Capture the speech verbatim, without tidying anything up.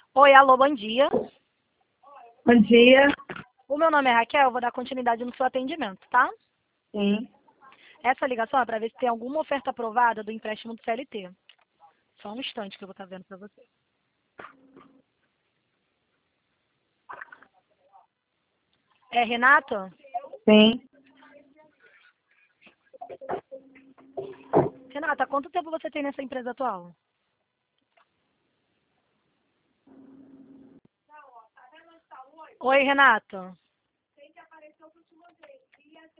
Oi, alô, bom dia. Bom dia. O meu nome é Raquel, eu vou dar continuidade no seu atendimento, tá? Sim. Essa ligação é para ver se tem alguma oferta aprovada do empréstimo do C L T. Só um instante que eu vou estar vendo para você. É, Renata? Sim. Renata, quanto tempo você tem nessa empresa atual? Oi, Renata.